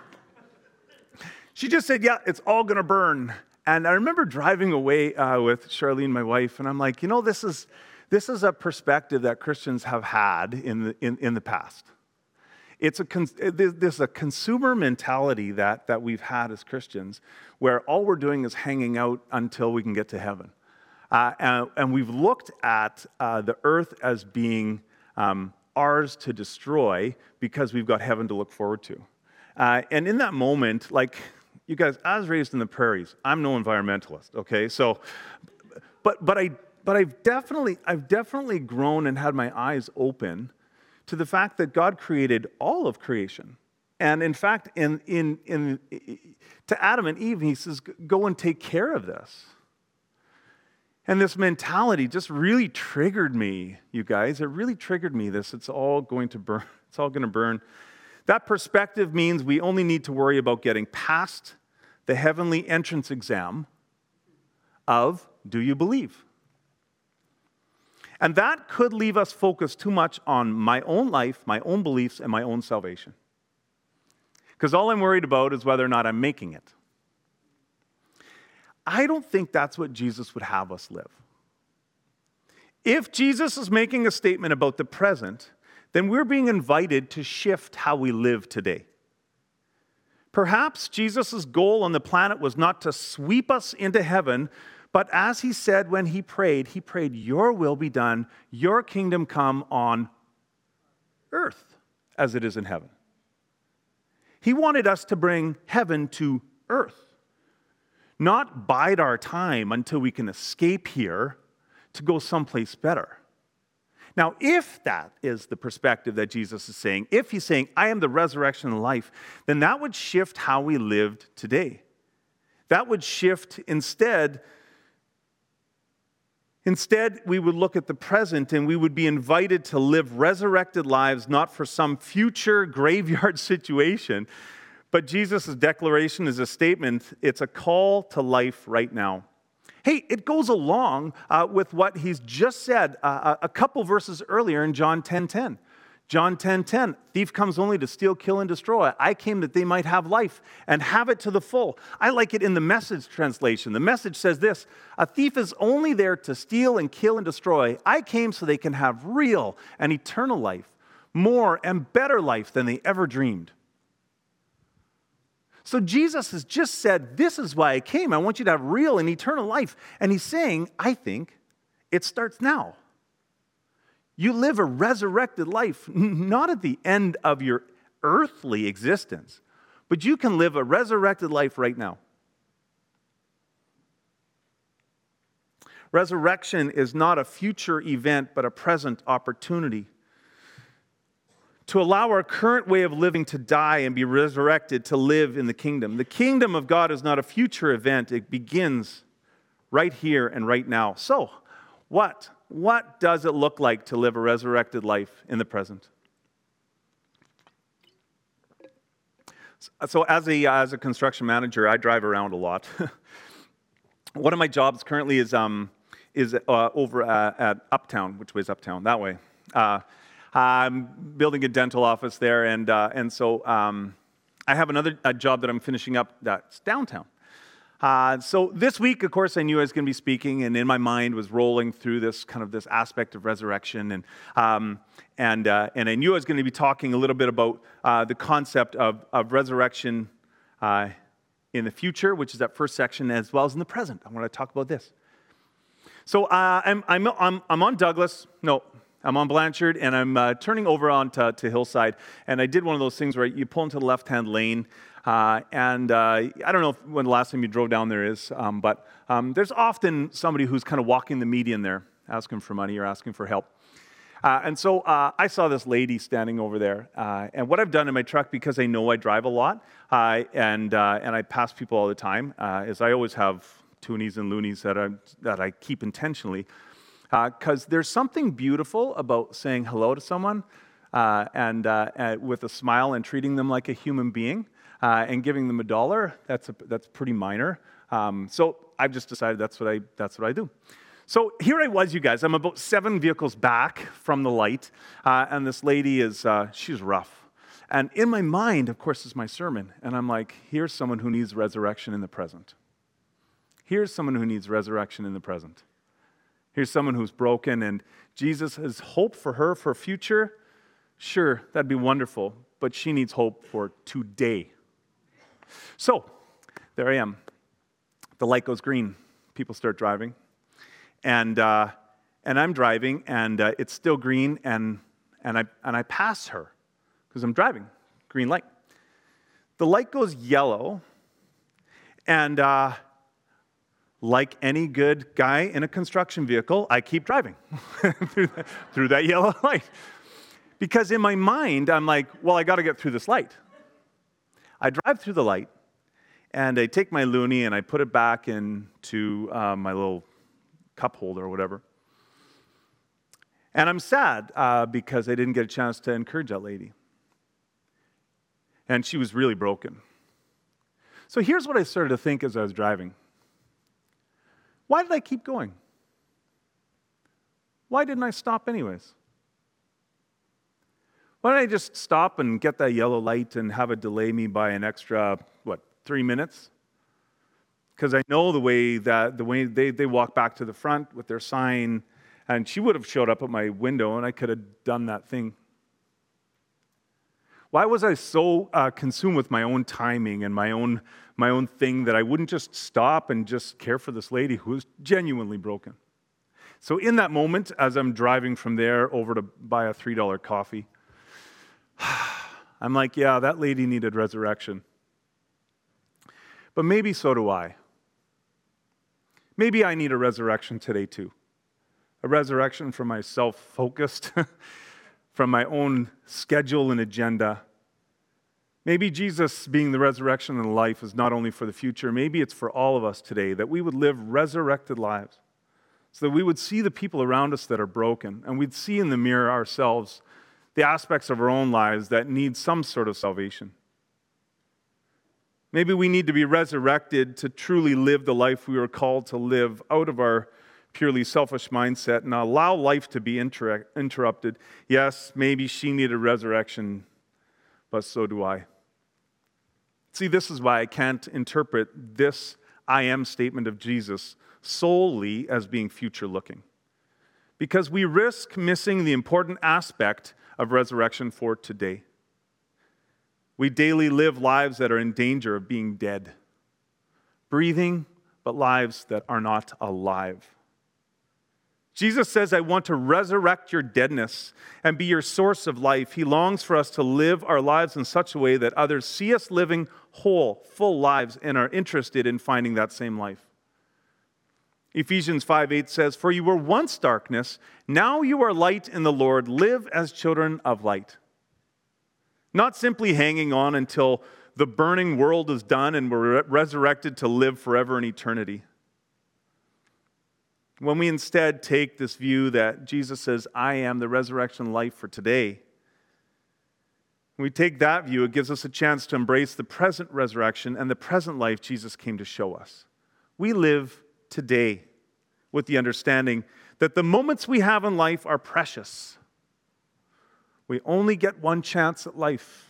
she just said, yeah, it's all going to burn. And I remember driving away uh, with Charlene, my wife, and I'm like, you know, this is... This is a perspective that Christians have had in the, in, in the past. It's a, there's a consumer mentality that, that we've had as Christians where all we're doing is hanging out until we can get to heaven. Uh, and, and we've looked at uh, the earth as being um, ours to destroy because we've got heaven to look forward to. Uh, and in that moment, like, you guys, I was raised in the prairies. I'm no environmentalist, okay? So, but but I... But I've definitely, I've definitely grown and had my eyes open to the fact that God created all of creation. And in fact, in, in, in, to Adam and Eve, he says, go and take care of this. And this mentality just really triggered me, you guys. It really triggered me, this, it's all going to burn. It's all going to burn. That perspective means we only need to worry about getting past the heavenly entrance exam of, do you believe? And that could leave us focused too much on my own life, my own beliefs, and my own salvation. Because all I'm worried about is whether or not I'm making it. I don't think that's what Jesus would have us live. If Jesus is making a statement about the present, then we're being invited to shift how we live today. Perhaps Jesus' goal on the planet was not to sweep us into heaven, but as he said when he prayed, he prayed, your will be done, your kingdom come on earth as it is in heaven. He wanted us to bring heaven to earth, not bide our time until we can escape here to go someplace better. Now, if that is the perspective that Jesus is saying, if he's saying, I am the resurrection and life, then that would shift how we lived today. That would shift instead Instead, we would look at the present and we would be invited to live resurrected lives, not for some future graveyard situation, But Jesus' declaration is a statement. It's a call to life right now. Hey, it goes along uh, with what he's just said uh, a couple verses earlier in John ten ten. John ten ten, thief comes only to steal, kill, and destroy. I came that they might have life and have it to the full. I like it in the Message translation. The Message says this, a thief is only there to steal and kill and destroy. I came so they can have real and eternal life, more and better life than they ever dreamed. So Jesus has just said, this is why I came. I want you to have real and eternal life. And he's saying, I think it starts now. You live a resurrected life, not at the end of your earthly existence, but you can live a resurrected life right now. Resurrection is not a future event, but a present opportunity. To allow our current way of living to die and be resurrected to live in the kingdom. The kingdom of God is not a future event. It begins right here and right now. So, what? What does it look like to live a resurrected life in the present? So, as a, as a construction manager, I drive around a lot. One of my jobs currently is, um, is uh, over at, at Uptown, which way is Uptown? That way. Uh, I'm building a dental office there, and uh, and so um, I have another a job that I'm finishing up that's downtown. Uh, so this week, of course, I knew I was going to be speaking, and in my mind was rolling through this kind of this aspect of resurrection, and um, and uh, and I knew I was going to be talking a little bit about uh, the concept of of resurrection uh, in the future, which is that first section, as well as in the present. I want to talk about this. So uh, I'm I'm I'm I'm on Douglas. No. I'm on Blanchard, and I'm uh, turning over onto to Hillside, and I did one of those things where you pull into the left-hand lane, uh, and uh, I don't know if, when the last time you drove down there is, um, but um, there's often somebody who's kind of walking the median there, asking for money or asking for help. Uh, and so uh, I saw this lady standing over there, uh, and what I've done in my truck, because I know I drive a lot, uh, and uh, and I pass people all the time, uh, is I always have toonies and loonies that I that I keep intentionally. Because uh, there's something beautiful about saying hello to someone uh, and, uh, and with a smile and treating them like a human being uh, and giving them a dollar. That's a, that's pretty minor. Um, so I've just decided that's what I that's what I do. So here I was, you guys. I'm about seven vehicles back from the light, uh, and this lady is uh, she's rough. And in my mind, of course, is my sermon, and I'm like, here's someone who needs resurrection in the present. Here's someone who needs resurrection in the present. Here's someone who's broken, and Jesus has hope for her for future. Sure, that'd be wonderful, but she needs hope for today. So, there I am. The light goes green. People start driving. And uh, and I'm driving, and uh, it's still green, and and I and I pass her because I'm driving. Green light. The light goes yellow, and uh, like any good guy in a construction vehicle, I keep driving through, that, through that yellow light. Because in my mind, I'm like, well, I got to get through this light. I drive through the light, and I take my loonie, and I put it back into uh, my little cup holder or whatever. And I'm sad uh, because I didn't get a chance to encourage that lady. And she was really broken. So here's what I started to think as I was driving. Why did I keep going? Why didn't I stop anyways? Why didn't I just stop and get that yellow light and have it delay me by an extra, what, three minutes? Because I know the way that the way they, they walk back to the front with their sign, and she would have showed up at my window and I could have done that thing. Why was I so uh, consumed with my own timing and my own my own thing that I wouldn't just stop and just care for this lady who was genuinely broken? So in that moment, as I'm driving from there over to buy a three dollar coffee, I'm like, yeah, that lady needed resurrection. But maybe so do I. Maybe I need a resurrection today too. A resurrection from my self-focused, from my own schedule and agenda. Maybe Jesus being the resurrection and the life is not only for the future, maybe it's for all of us today, that we would live resurrected lives, so that we would see the people around us that are broken, and we'd see in the mirror ourselves the aspects of our own lives that need some sort of salvation. Maybe we need to be resurrected to truly live the life we were called to live out of our purely selfish mindset and allow life to be inter- interrupted. Yes, maybe she needed resurrection, but so do I. See, this is why I can't interpret this I am statement of Jesus solely as being future-looking. Because we risk missing the important aspect of resurrection for today. We daily live lives that are in danger of being dead. Breathing, but lives that are not alive. Jesus says, I want to resurrect your deadness and be your source of life. He longs for us to live our lives in such a way that others see us living whole, full lives and are interested in finding that same life. Ephesians five eight says, for you were once darkness, now you are light in the Lord. Live as children of light. Not simply hanging on until the burning world is done and we're resurrected to live forever in eternity. When we instead take this view that Jesus says, I am the resurrection life for today, when we take that view, it gives us a chance to embrace the present resurrection and the present life Jesus came to show us. We live today with the understanding that the moments we have in life are precious. We only get one chance at life.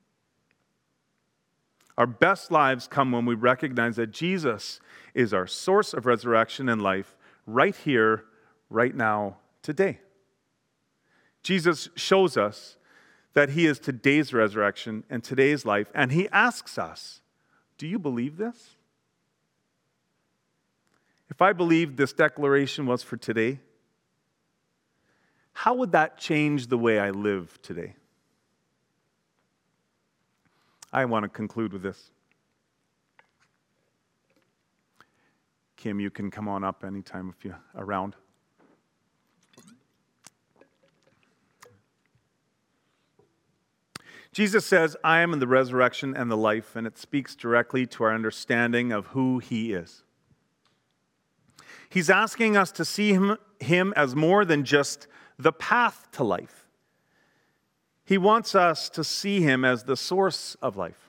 Our best lives come when we recognize that Jesus is our source of resurrection and life right here, right now, today. Jesus shows us that he is today's resurrection and today's life, and he asks us, do you believe this? If I believed this declaration was for today, how would that change the way I live today? I want to conclude with this. Kim, you can come on up anytime if you're around. Jesus says, I am the resurrection and the life, and it speaks directly to our understanding of who he is. He's asking us to see him, him as more than just the path to life. He wants us to see him as the source of life.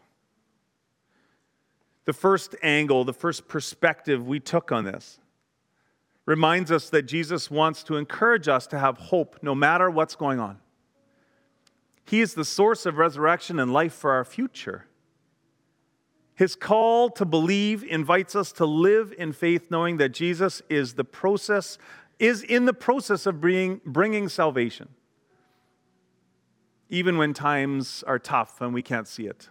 The first angle, the first perspective we took on this reminds us that Jesus wants to encourage us to have hope no matter what's going on. He is the source of resurrection and life for our future. His call to believe invites us to live in faith, knowing that Jesus is the process, is in the process of bringing, bringing salvation, even when times are tough and we can't see it.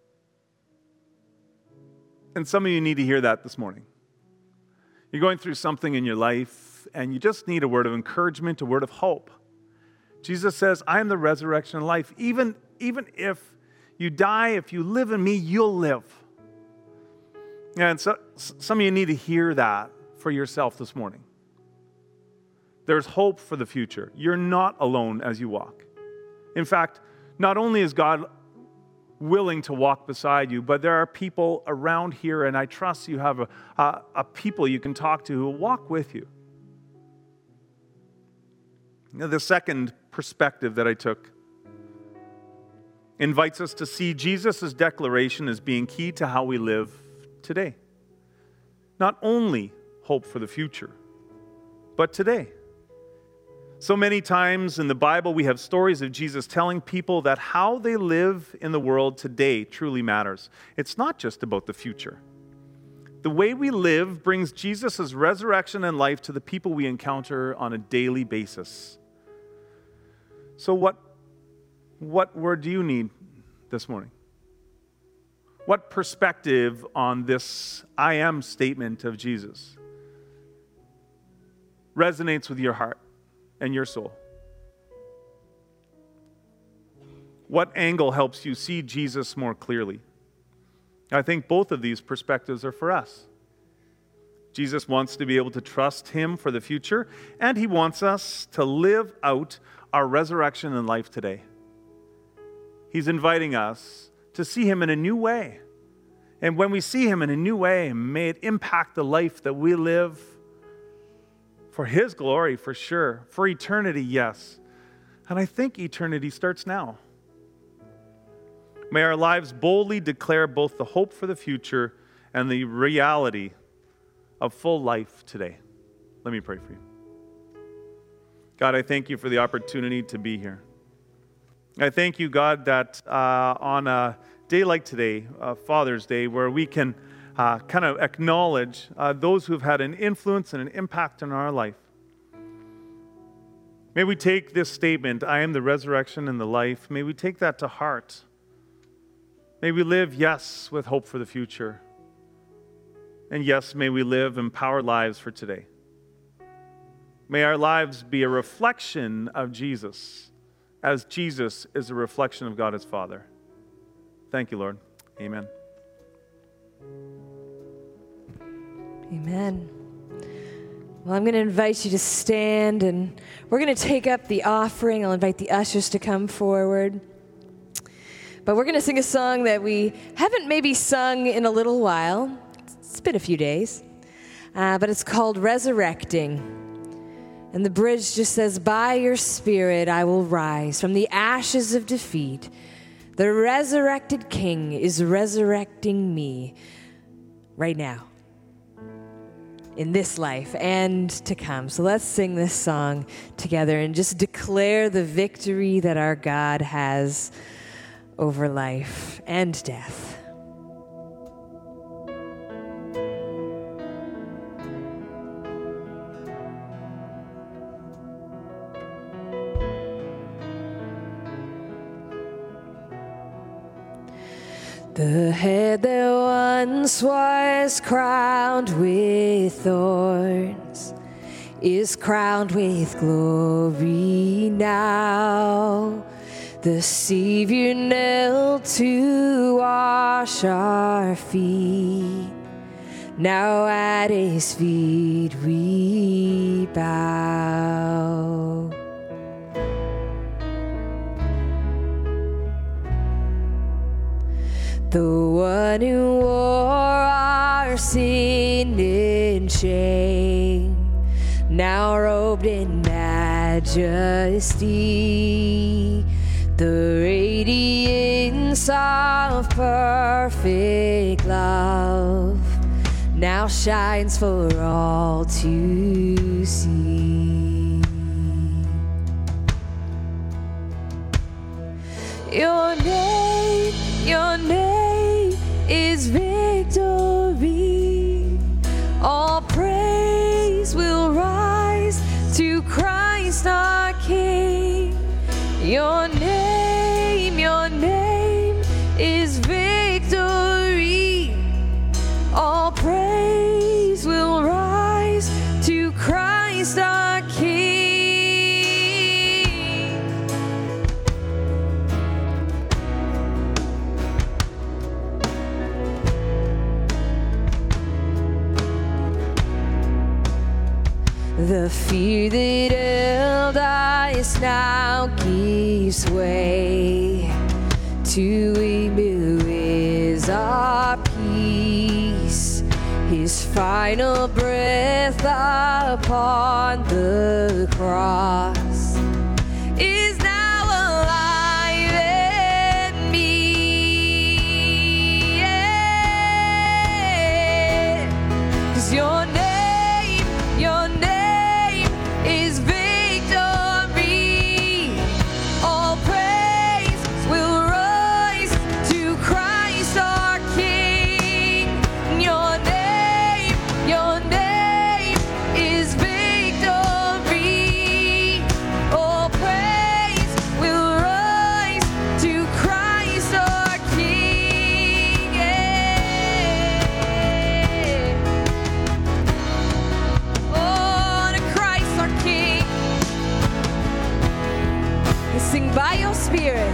And some of you need to hear that this morning. You're going through something in your life, and you just need a word of encouragement, a word of hope. Jesus says, I am the resurrection and life. Even, even if you die, if you live in me, you'll live. And so some of you need to hear that for yourself this morning. There's hope for the future. You're not alone as you walk. In fact, not only is God willing to walk beside you, but there are people around here, and I trust you have a, a, a people you can talk to who will walk with you. Now, the second perspective that I took invites us to see Jesus' declaration as being key to how we live today. Not only hope for the future, but today. So many times in the Bible, we have stories of Jesus telling people that how they live in the world today truly matters. It's not just about the future. The way we live brings Jesus' resurrection and life to the people we encounter on a daily basis. So what, what word do you need this morning? What perspective on this I am statement of Jesus resonates with your heart and your soul? What angle helps you see Jesus more clearly? I think both of these perspectives are for us. Jesus wants to be able to trust him for the future, and he wants us to live out our resurrection and life today. He's inviting us to see him in a new way. And when we see him in a new way, may it impact the life that we live for his glory, for sure. For eternity, yes. And I think eternity starts now. May our lives boldly declare both the hope for the future and the reality of full life today. Let me pray for you. God, I thank you for the opportunity to be here. I thank you, God, that uh, on a day like today, uh, Father's Day, where we can uh, kind of acknowledge uh, those who've had an influence and an impact in our life. May we take this statement, I am the resurrection and the life, may we take that to heart. May we live, yes, with hope for the future. And yes, may we live empowered lives for today. May our lives be a reflection of Jesus, as Jesus is a reflection of God as Father. Thank you, Lord. Amen. Amen. Well, I'm going to invite you to stand, and we're going to take up the offering. I'll invite the ushers to come forward. But we're going to sing a song that we haven't maybe sung in a little while. It's been a few days. Uh, but it's called Resurrecting. And the bridge just says, by your Spirit I will rise from the ashes of defeat. The resurrected King is resurrecting me right now, in this life and to come. So let's sing this song together and just declare the victory that our God has over life and death. The head that once was crowned with thorns is crowned with glory now. The Savior knelt to wash our feet. Now at his feet we bow. The one who wore our sin and shame, now robed in majesty, the radiance of perfect love now shines for all to see. Your name, your name is victory. All praise will rise to Christ our King. Your name, your name is victory. All praise will rise to Christ our King. The fear that held us now gives way to Him who is our peace. His final breath upon the cross is now alive in me. Yeah. 'Cause your name, your name is victory. All praise will rise to Christ our King. Your name, your name is victory. All praise will rise to Christ our King. Yeah. Oh, to Christ our King. And sing by your Spirit.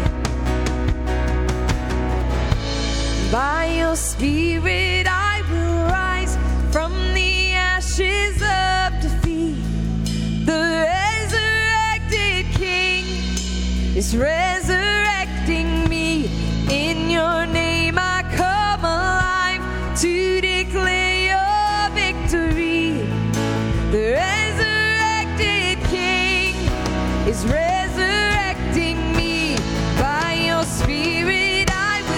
By your Spirit I will rise from the ashes of defeat. The resurrected King is resurrecting me. In your name I come alive to declare your victory. The resurrected King is resurrecting me. By your Spirit I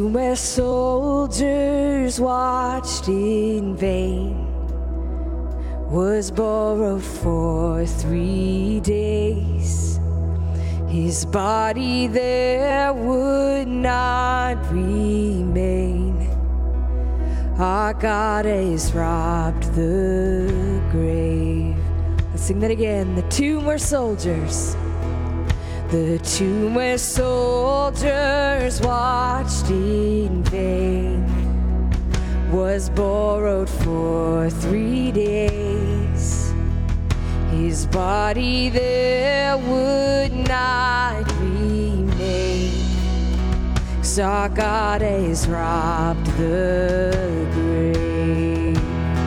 tomb where soldiers watched in vain was borrowed for three days. His body there would not remain. Our God has robbed the grave. Let's sing that again. The tomb where soldiers, the tomb where soldiers watched in vain was borrowed for three days. His body there would not remain, 'cause our God has robbed the grave.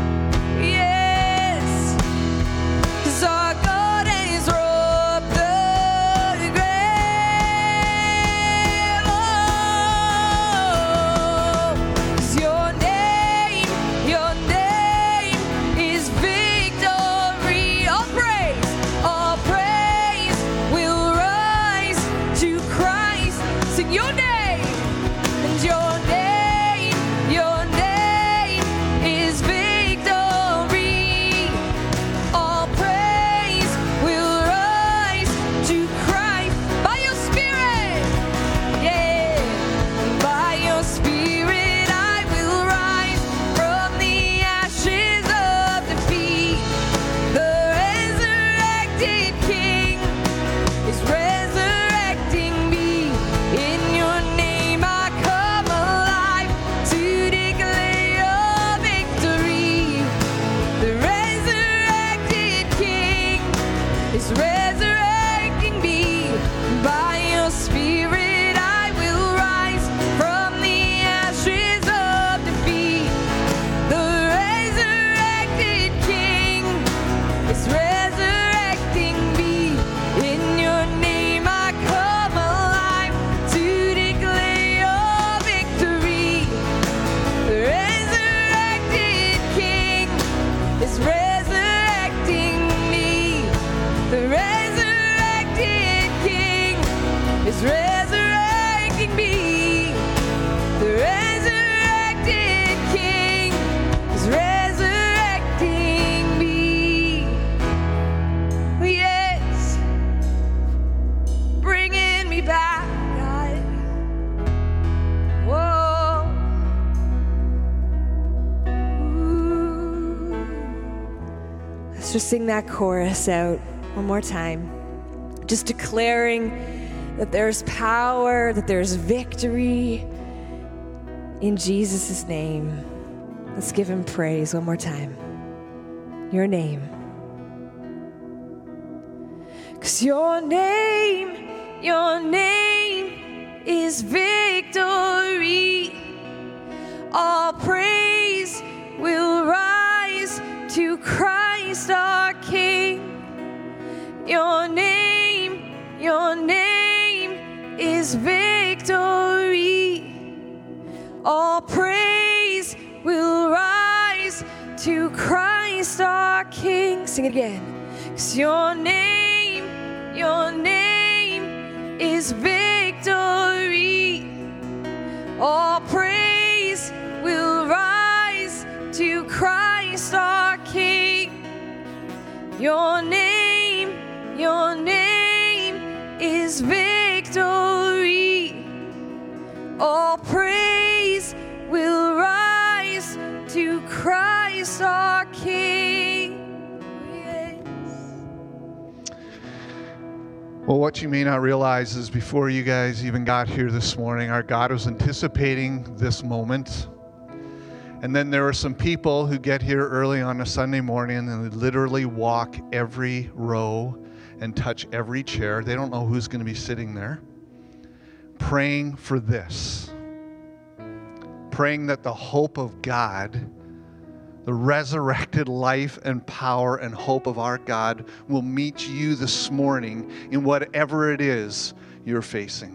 Yes, 'cause our God has robbed the grave. Oh, 'cause your name, your name is victory. All praise, all praise will rise to Christ. Sing your name. Your name, your name is victory. All praise will rise to Christ by your Spirit. Yeah, by your Spirit I will rise from the ashes of defeat. The resurrected King is resurrecting me. In your name I come alive to declare your victory. The resurrected King is resurrecting me. By your Spirit I will rise from the ashes of defeat. The resurrected King is resurrecting me. In your name I come alive to declare your victory. The resurrected King is resurrecting me. The resurrected King is resurrecting me. The resurrected King is resurrecting me. Yes, bringing me back, God. Whoa. Ooh. Let's just sing that chorus out one more time. Just declaring that there's power, that there's victory in Jesus' name. Let's give him praise one more time. Your name. 'Cause your name, your name is victory. All praise will rise to Christ our King. Your name, your name is victory. All praise will rise to Christ our King. Sing it again. 'Cause your name, your name is victory. All praise will rise to Christ our King. Your name, your name is victory. All praise will rise to Christ our King. Well, what you may not realize is before you guys even got here this morning, our God was anticipating this moment. And then there were some people who get here early on a Sunday morning and they literally walk every row and touch every chair. They don't know who's going to be sitting there. Praying for this. Praying that the hope of God, the resurrected life and power and hope of our God will meet you this morning in whatever it is you're facing.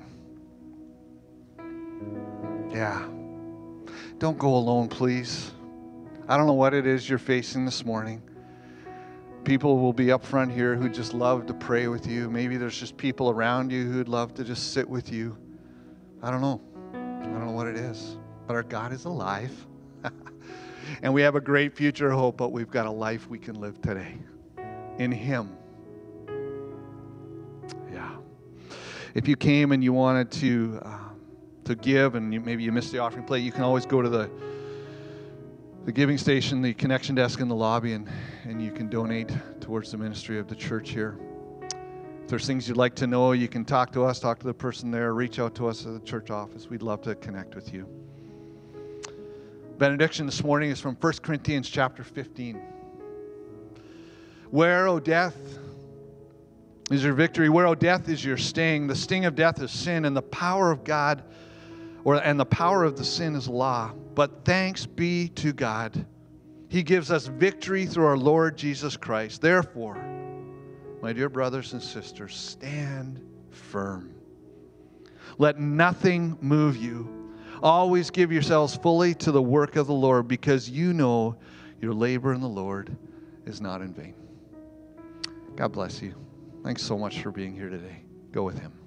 Yeah. Don't go alone, please. I don't know what it is you're facing this morning. People will be up front here who just love to pray with you. Maybe there's just people around you who'd love to just sit with you. I don't know. I don't know what it it is. But our God is alive. And we have a great future hope, but we've got a life we can live today in Him. Yeah. If you came and you wanted to uh, to give, and you, maybe you missed the offering plate, you can always go to the the giving station, the connection desk in the lobby, and, and you can donate towards the ministry of the church here. If there's things you'd like to know, you can talk to us, talk to the person there, reach out to us at the church office. We'd love to connect with you. Benediction this morning is from First Corinthians chapter fifteen. Where, O death, is your victory? Where, O death, is your sting? The sting of death is sin, and the power of God, or and the power of the sin is law. But thanks be to God. He gives us victory through our Lord Jesus Christ. Therefore, my dear brothers and sisters, stand firm. Let nothing move you. Always give yourselves fully to the work of the Lord, because you know your labor in the Lord is not in vain. God bless you. Thanks so much for being here today. Go with Him.